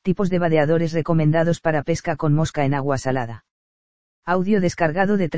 Tipos de vadeadores recomendados para pesca con mosca en agua salada. Audio descargado de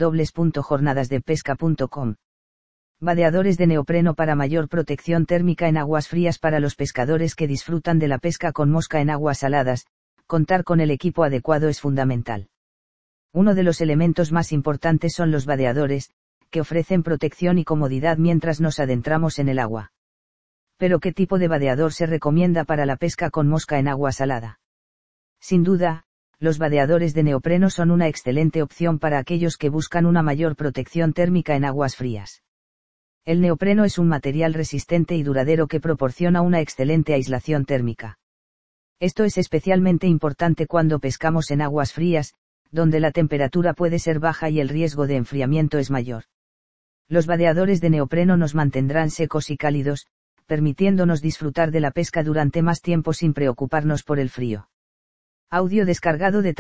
www.jornadasdepesca.com. Vadeadores de neopreno para mayor protección térmica en aguas frías. Para los pescadores que disfrutan de la pesca con mosca en aguas saladas, contar con el equipo adecuado es fundamental. Uno de los elementos más importantes son los vadeadores, que ofrecen protección y comodidad mientras nos adentramos en el agua. Pero ¿qué tipo de vadeador se recomienda para la pesca con mosca en agua salada? Sin duda, los vadeadores de neopreno son una excelente opción para aquellos que buscan una mayor protección térmica en aguas frías. El neopreno es un material resistente y duradero que proporciona una excelente aislación térmica. Esto es especialmente importante cuando pescamos en aguas frías, donde la temperatura puede ser baja y el riesgo de enfriamiento es mayor. Los vadeadores de neopreno nos mantendrán secos y cálidos, permitiéndonos disfrutar de la pesca durante más tiempo sin preocuparnos por el frío. Audio descargado de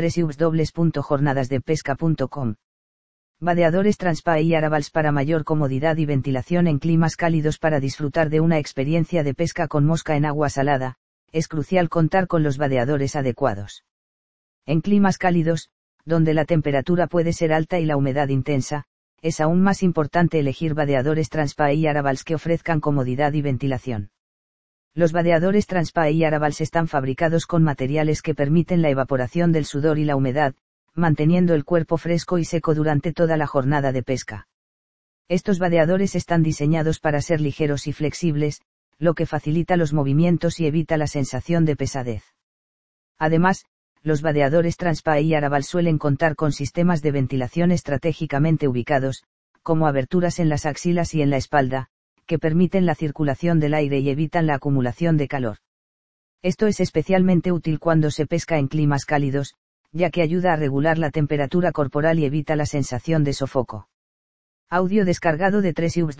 www.jornadasdepesca.com. Vadeadores Transpa y Aravals para mayor comodidad y ventilación en climas cálidos. Para disfrutar de una experiencia de pesca con mosca en agua salada, es crucial contar con los vadeadores adecuados. En climas cálidos, donde la temperatura puede ser alta y la humedad intensa, es aún más importante elegir vadeadores Transpa y Aravals que ofrezcan comodidad y ventilación. Los vadeadores Transpa y Aravals están fabricados con materiales que permiten la evaporación del sudor y la humedad, manteniendo el cuerpo fresco y seco durante toda la jornada de pesca. Estos vadeadores están diseñados para ser ligeros y flexibles, lo que facilita los movimientos y evita la sensación de pesadez. Además, los vadeadores Transpa y Aravals suelen contar con sistemas de ventilación estratégicamente ubicados, como aberturas en las axilas y en la espalda, que permiten la circulación del aire y evitan la acumulación de calor. Esto es especialmente útil cuando se pesca en climas cálidos, ya que ayuda a regular la temperatura corporal y evita la sensación de sofoco. Audio descargado de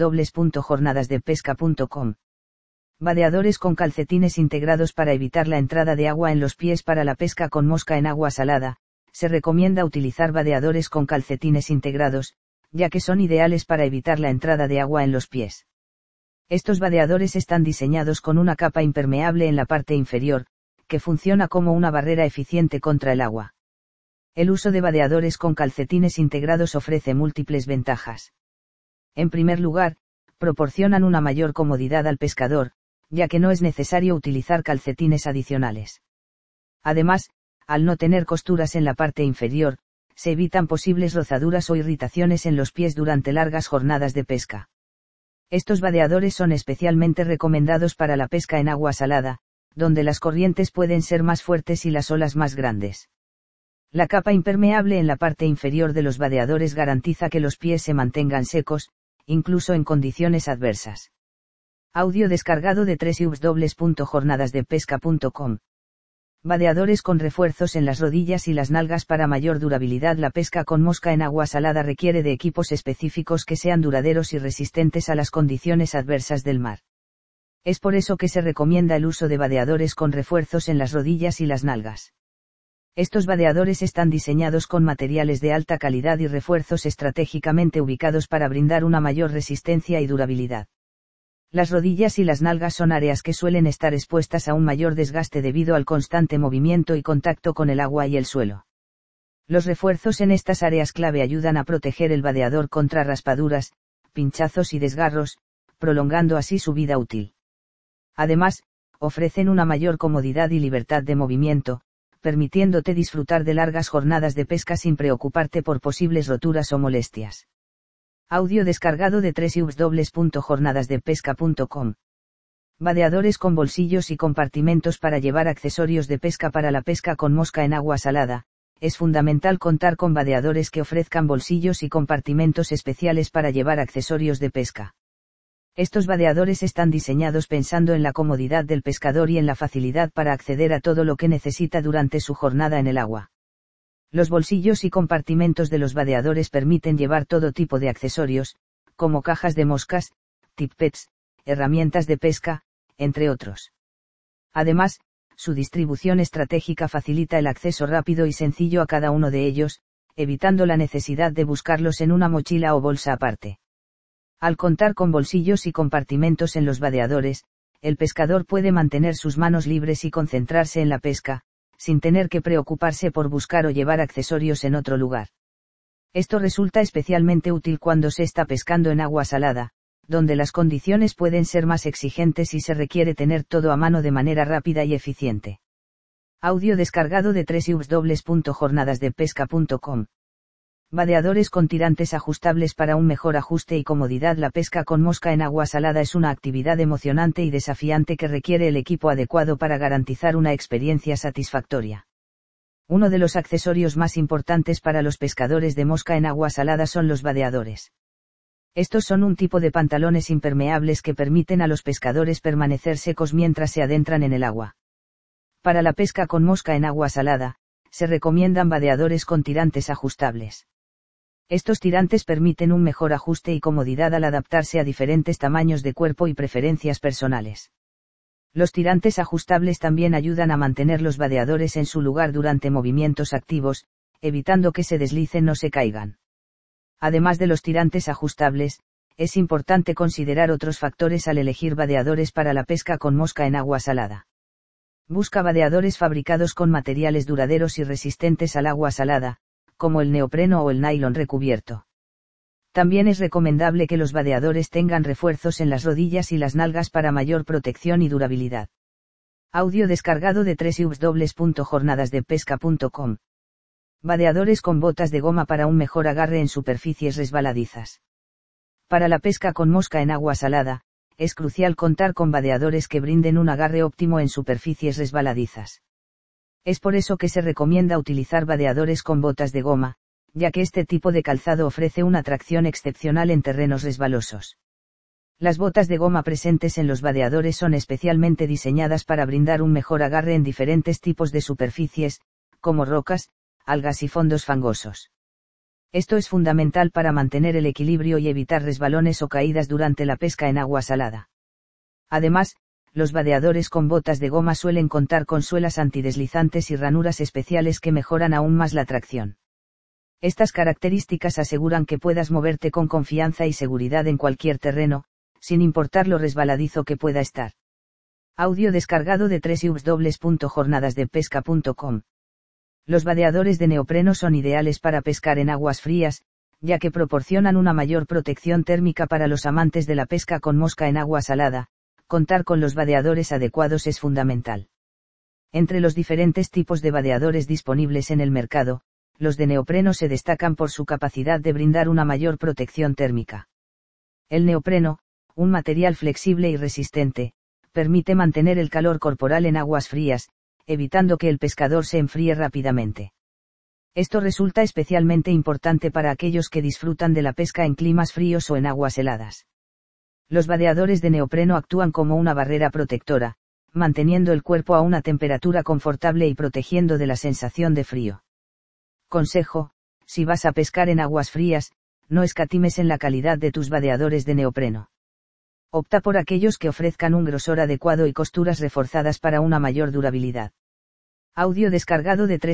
www.jornadasdepesca.com. Vadeadores con calcetines integrados para evitar la entrada de agua en los pies. Para la pesca con mosca en agua salada, se recomienda utilizar vadeadores con calcetines integrados, ya que son ideales para evitar la entrada de agua en los pies. Estos vadeadores están diseñados con una capa impermeable en la parte inferior, que funciona como una barrera eficiente contra el agua. El uso de vadeadores con calcetines integrados ofrece múltiples ventajas. En primer lugar, proporcionan una mayor comodidad al pescador, ya que no es necesario utilizar calcetines adicionales. Además, al no tener costuras en la parte inferior, se evitan posibles rozaduras o irritaciones en los pies durante largas jornadas de pesca. Estos vadeadores son especialmente recomendados para la pesca en agua salada, donde las corrientes pueden ser más fuertes y las olas más grandes. La capa impermeable en la parte inferior de los vadeadores garantiza que los pies se mantengan secos, incluso en condiciones adversas. Audio descargado de www.jornadasdepesca.com. Vadeadores con refuerzos en las rodillas y las nalgas para mayor durabilidad. La pesca con mosca en agua salada requiere de equipos específicos que sean duraderos y resistentes a las condiciones adversas del mar. Es por eso que se recomienda el uso de vadeadores con refuerzos en las rodillas y las nalgas. Estos vadeadores están diseñados con materiales de alta calidad y refuerzos estratégicamente ubicados para brindar una mayor resistencia y durabilidad. Las rodillas y las nalgas son áreas que suelen estar expuestas a un mayor desgaste debido al constante movimiento y contacto con el agua y el suelo. Los refuerzos en estas áreas clave ayudan a proteger el vadeador contra raspaduras, pinchazos y desgarros, prolongando así su vida útil. Además, ofrecen una mayor comodidad y libertad de movimiento, permitiéndote disfrutar de largas jornadas de pesca sin preocuparte por posibles roturas o molestias. Audio descargado de www.jornadasdepesca.com. Vadeadores con bolsillos y compartimentos para llevar accesorios de pesca. Para la pesca con mosca en agua salada, es fundamental contar con vadeadores que ofrezcan bolsillos y compartimentos especiales para llevar accesorios de pesca. Estos vadeadores están diseñados pensando en la comodidad del pescador y en la facilidad para acceder a todo lo que necesita durante su jornada en el agua. Los bolsillos y compartimentos de los vadeadores permiten llevar todo tipo de accesorios, como cajas de moscas, tippets, herramientas de pesca, entre otros. Además, su distribución estratégica facilita el acceso rápido y sencillo a cada uno de ellos, evitando la necesidad de buscarlos en una mochila o bolsa aparte. Al contar con bolsillos y compartimentos en los vadeadores, el pescador puede mantener sus manos libres y concentrarse en la pesca, sin tener que preocuparse por buscar o llevar accesorios en otro lugar. Esto resulta especialmente útil cuando se está pescando en agua salada, donde las condiciones pueden ser más exigentes y se requiere tener todo a mano de manera rápida y eficiente. Audio descargado de www.jornadasdepesca.com. Vadeadores con tirantes ajustables para un mejor ajuste y comodidad. La pesca con mosca en agua salada es una actividad emocionante y desafiante que requiere el equipo adecuado para garantizar una experiencia satisfactoria. Uno de los accesorios más importantes para los pescadores de mosca en agua salada son los vadeadores. Estos son un tipo de pantalones impermeables que permiten a los pescadores permanecer secos mientras se adentran en el agua. Para la pesca con mosca en agua salada, se recomiendan vadeadores con tirantes ajustables. Estos tirantes permiten un mejor ajuste y comodidad al adaptarse a diferentes tamaños de cuerpo y preferencias personales. Los tirantes ajustables también ayudan a mantener los vadeadores en su lugar durante movimientos activos, evitando que se deslicen o se caigan. Además de los tirantes ajustables, es importante considerar otros factores al elegir vadeadores para la pesca con mosca en agua salada. Busca vadeadores fabricados con materiales duraderos y resistentes al agua salada, como el neopreno o el nylon recubierto. También es recomendable que los vadeadores tengan refuerzos en las rodillas y las nalgas para mayor protección y durabilidad. Audio descargado de www.jornadasdepesca.com. Vadeadores con botas de goma para un mejor agarre en superficies resbaladizas. Para la pesca con mosca en agua salada, es crucial contar con vadeadores que brinden un agarre óptimo en superficies resbaladizas. Es por eso que se recomienda utilizar vadeadores con botas de goma, ya que este tipo de calzado ofrece una tracción excepcional en terrenos resbalosos. Las botas de goma presentes en los vadeadores son especialmente diseñadas para brindar un mejor agarre en diferentes tipos de superficies, como rocas, algas y fondos fangosos. Esto es fundamental para mantener el equilibrio y evitar resbalones o caídas durante la pesca en agua salada. Además, los vadeadores con botas de goma suelen contar con suelas antideslizantes y ranuras especiales que mejoran aún más la tracción. Estas características aseguran que puedas moverte con confianza y seguridad en cualquier terreno, sin importar lo resbaladizo que pueda estar. Audio descargado de www.jornadasdepesca.com. Los vadeadores de neopreno son ideales para pescar en aguas frías, ya que proporcionan una mayor protección térmica para los amantes de la pesca con mosca en agua salada. Contar con los vadeadores adecuados es fundamental. Entre los diferentes tipos de vadeadores disponibles en el mercado, los de neopreno se destacan por su capacidad de brindar una mayor protección térmica. El neopreno, un material flexible y resistente, permite mantener el calor corporal en aguas frías, evitando que el pescador se enfríe rápidamente. Esto resulta especialmente importante para aquellos que disfrutan de la pesca en climas fríos o en aguas heladas. Los vadeadores de neopreno actúan como una barrera protectora, manteniendo el cuerpo a una temperatura confortable y protegiendo de la sensación de frío. Consejo: si vas a pescar en aguas frías, no escatimes en la calidad de tus vadeadores de neopreno. Opta por aquellos que ofrezcan un grosor adecuado y costuras reforzadas para una mayor durabilidad. Audio descargado de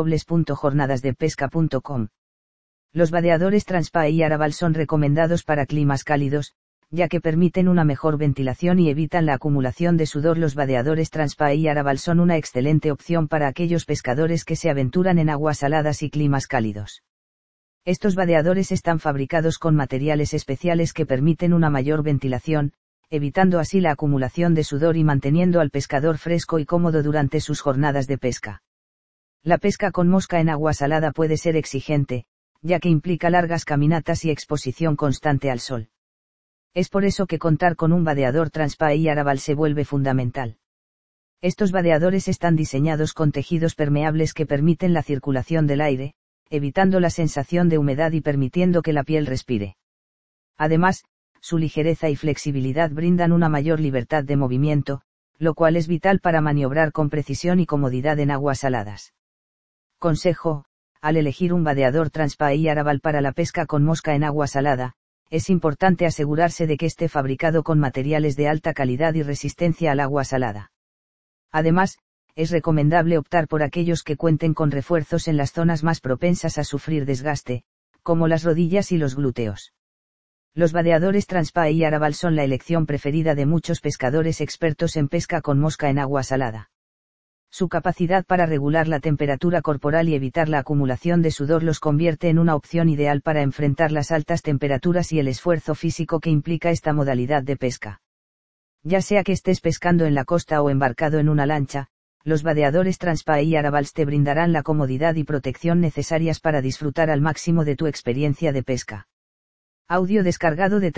www.jornadasdepesca.com. Los vadeadores Transpa y Araval son recomendados para climas cálidos, ya que permiten una mejor ventilación y evitan la acumulación de sudor. Los vadeadores Transpa y Araval son una excelente opción para aquellos pescadores que se aventuran en aguas saladas y climas cálidos. Estos vadeadores están fabricados con materiales especiales que permiten una mayor ventilación, evitando así la acumulación de sudor y manteniendo al pescador fresco y cómodo durante sus jornadas de pesca. La pesca con mosca en agua salada puede ser exigente, ya que implica largas caminatas y exposición constante al sol. Es por eso que contar con un vadeador Transpa y Araval se vuelve fundamental. Estos vadeadores están diseñados con tejidos permeables que permiten la circulación del aire, evitando la sensación de humedad y permitiendo que la piel respire. Además, su ligereza y flexibilidad brindan una mayor libertad de movimiento, lo cual es vital para maniobrar con precisión y comodidad en aguas saladas. Consejo: al elegir un vadeador Transpa y Araval para la pesca con mosca en agua salada, es importante asegurarse de que esté fabricado con materiales de alta calidad y resistencia al agua salada. Además, es recomendable optar por aquellos que cuenten con refuerzos en las zonas más propensas a sufrir desgaste, como las rodillas y los glúteos. Los vadeadores Transpay y Araval son la elección preferida de muchos pescadores expertos en pesca con mosca en agua salada. Su capacidad para regular la temperatura corporal y evitar la acumulación de sudor los convierte en una opción ideal para enfrentar las altas temperaturas y el esfuerzo físico que implica esta modalidad de pesca. Ya sea que estés pescando en la costa o embarcado en una lancha, los vadeadores Transpay y Aravals te brindarán la comodidad y protección necesarias para disfrutar al máximo de tu experiencia de pesca. Audio descargado de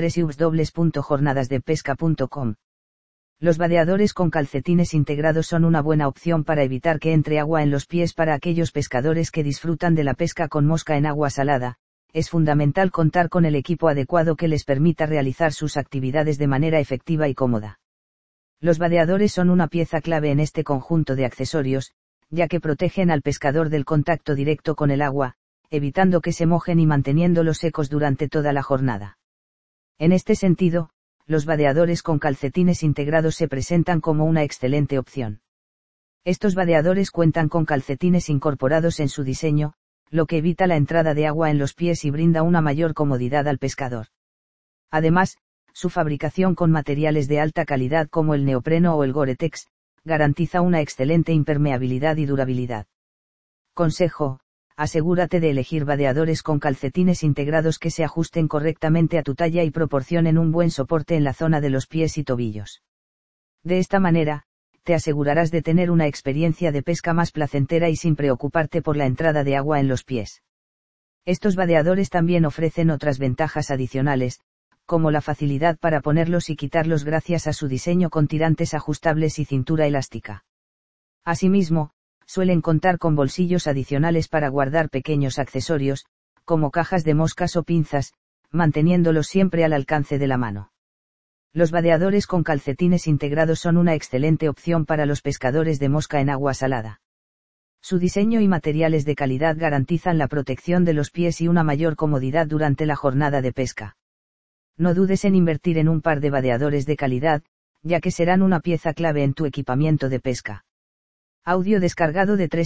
www.jornadasdepesca.com. Los vadeadores con calcetines integrados son una buena opción para evitar que entre agua en los pies para aquellos pescadores que disfrutan de la pesca con mosca en agua salada. Es fundamental contar con el equipo adecuado que les permita realizar sus actividades de manera efectiva y cómoda. Los vadeadores son una pieza clave en este conjunto de accesorios, ya que protegen al pescador del contacto directo con el agua, evitando que se mojen y manteniéndolos secos durante toda la jornada. En este sentido, los vadeadores con calcetines integrados se presentan como una excelente opción. Estos vadeadores cuentan con calcetines incorporados en su diseño, lo que evita la entrada de agua en los pies y brinda una mayor comodidad al pescador. Además, su fabricación con materiales de alta calidad como el neopreno o el Gore-Tex, garantiza una excelente impermeabilidad y durabilidad. Consejo: asegúrate de elegir vadeadores con calcetines integrados que se ajusten correctamente a tu talla y proporcionen un buen soporte en la zona de los pies y tobillos. De esta manera, te asegurarás de tener una experiencia de pesca más placentera y sin preocuparte por la entrada de agua en los pies. Estos vadeadores también ofrecen otras ventajas adicionales, como la facilidad para ponerlos y quitarlos gracias a su diseño con tirantes ajustables y cintura elástica. Asimismo, suelen contar con bolsillos adicionales para guardar pequeños accesorios, como cajas de moscas o pinzas, manteniéndolos siempre al alcance de la mano. Los vadeadores con calcetines integrados son una excelente opción para los pescadores de mosca en agua salada. Su diseño y materiales de calidad garantizan la protección de los pies y una mayor comodidad durante la jornada de pesca. No dudes en invertir en un par de vadeadores de calidad, ya que serán una pieza clave en tu equipamiento de pesca. Audio descargado de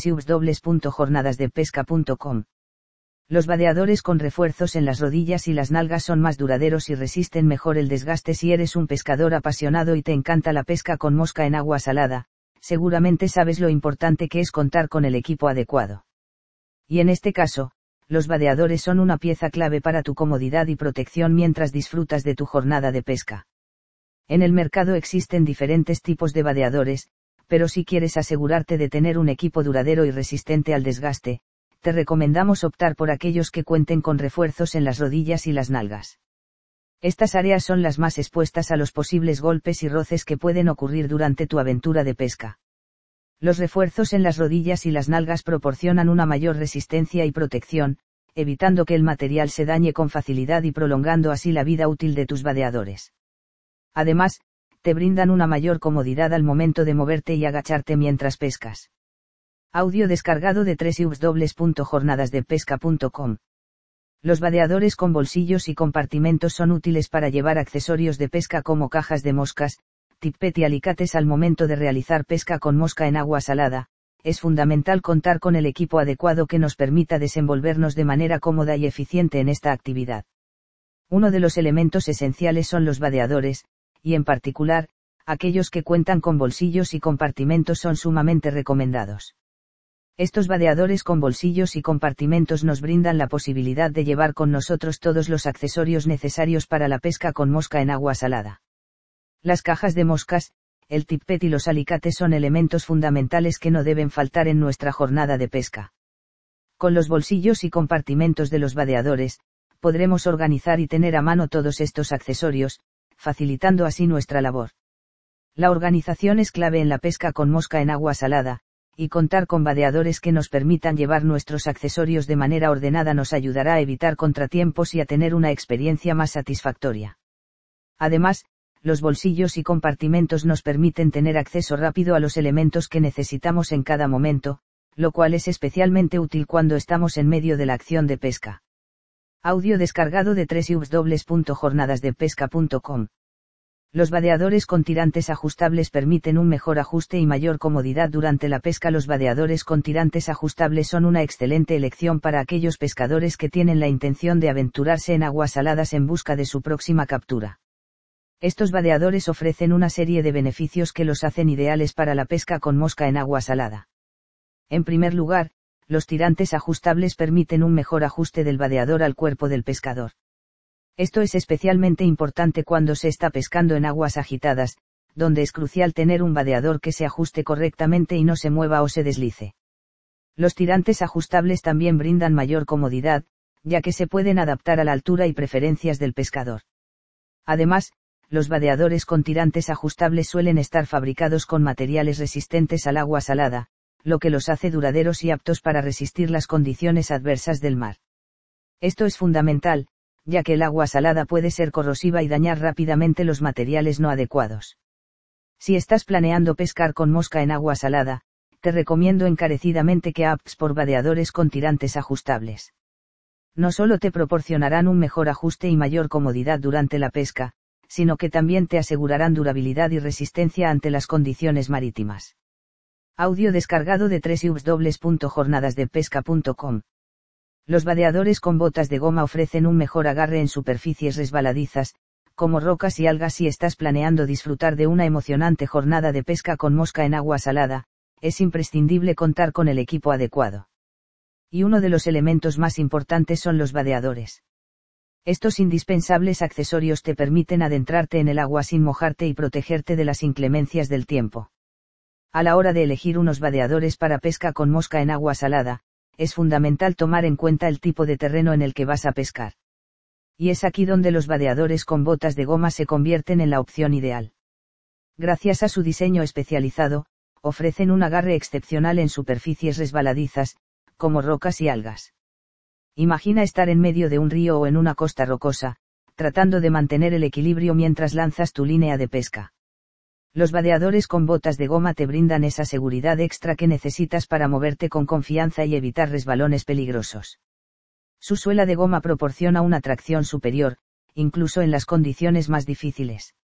www.jornadasdepesca.com. Los vadeadores con refuerzos en las rodillas y las nalgas son más duraderos y resisten mejor el desgaste. Si eres un pescador apasionado y te encanta la pesca con mosca en agua salada, seguramente sabes lo importante que es contar con el equipo adecuado. Y en este caso, los vadeadores son una pieza clave para tu comodidad y protección mientras disfrutas de tu jornada de pesca. En el mercado existen diferentes tipos de vadeadores, pero si quieres asegurarte de tener un equipo duradero y resistente al desgaste, te recomendamos optar por aquellos que cuenten con refuerzos en las rodillas y las nalgas. Estas áreas son las más expuestas a los posibles golpes y roces que pueden ocurrir durante tu aventura de pesca. Los refuerzos en las rodillas y las nalgas proporcionan una mayor resistencia y protección, evitando que el material se dañe con facilidad y prolongando así la vida útil de tus vadeadores. Además, te brindan una mayor comodidad al momento de moverte y agacharte mientras pescas. Audio descargado de www.jornadasdepesca.com. Los vadeadores con bolsillos y compartimentos son útiles para llevar accesorios de pesca como cajas de moscas, tippet y alicates al momento de realizar pesca con mosca en agua salada. Es fundamental contar con el equipo adecuado que nos permita desenvolvernos de manera cómoda y eficiente en esta actividad. Uno de los elementos esenciales son los vadeadores, y en particular, aquellos que cuentan con bolsillos y compartimentos son sumamente recomendados. Estos vadeadores con bolsillos y compartimentos nos brindan la posibilidad de llevar con nosotros todos los accesorios necesarios para la pesca con mosca en agua salada. Las cajas de moscas, el tippet y los alicates son elementos fundamentales que no deben faltar en nuestra jornada de pesca. Con los bolsillos y compartimentos de los vadeadores, podremos organizar y tener a mano todos estos accesorios, facilitando así nuestra labor. La organización es clave en la pesca con mosca en agua salada, y contar con vadeadores que nos permitan llevar nuestros accesorios de manera ordenada nos ayudará a evitar contratiempos y a tener una experiencia más satisfactoria. Además, los bolsillos y compartimentos nos permiten tener acceso rápido a los elementos que necesitamos en cada momento, lo cual es especialmente útil cuando estamos en medio de la acción de pesca. Audio descargado de www.jornadasdepesca.com. Los vadeadores con tirantes ajustables permiten un mejor ajuste y mayor comodidad durante la pesca. Los vadeadores con tirantes ajustables son una excelente elección para aquellos pescadores que tienen la intención de aventurarse en aguas saladas en busca de su próxima captura. Estos vadeadores ofrecen una serie de beneficios que los hacen ideales para la pesca con mosca en agua salada. En primer lugar, los tirantes ajustables permiten un mejor ajuste del vadeador al cuerpo del pescador. Esto es especialmente importante cuando se está pescando en aguas agitadas, donde es crucial tener un vadeador que se ajuste correctamente y no se mueva o se deslice. Los tirantes ajustables también brindan mayor comodidad, ya que se pueden adaptar a la altura y preferencias del pescador. Además, los vadeadores con tirantes ajustables suelen estar fabricados con materiales resistentes al agua salada, lo que los hace duraderos y aptos para resistir las condiciones adversas del mar. Esto es fundamental, ya que el agua salada puede ser corrosiva y dañar rápidamente los materiales no adecuados. Si estás planeando pescar con mosca en agua salada, te recomiendo encarecidamente que optes por vadeadores con tirantes ajustables. No solo te proporcionarán un mejor ajuste y mayor comodidad durante la pesca, sino que también te asegurarán durabilidad y resistencia ante las condiciones marítimas. Audio descargado de www.jornadasdepesca.com. Los vadeadores con botas de goma ofrecen un mejor agarre en superficies resbaladizas, como rocas y algas. Si estás planeando disfrutar de una emocionante jornada de pesca con mosca en agua salada, es imprescindible contar con el equipo adecuado. Y uno de los elementos más importantes son los vadeadores. Estos indispensables accesorios te permiten adentrarte en el agua sin mojarte y protegerte de las inclemencias del tiempo. A la hora de elegir unos vadeadores para pesca con mosca en agua salada, es fundamental tomar en cuenta el tipo de terreno en el que vas a pescar. Y es aquí donde los vadeadores con botas de goma se convierten en la opción ideal. Gracias a su diseño especializado, ofrecen un agarre excepcional en superficies resbaladizas, como rocas y algas. Imagina estar en medio de un río o en una costa rocosa, tratando de mantener el equilibrio mientras lanzas tu línea de pesca. Los vadeadores con botas de goma te brindan esa seguridad extra que necesitas para moverte con confianza y evitar resbalones peligrosos. Su suela de goma proporciona una tracción superior, incluso en las condiciones más difíciles.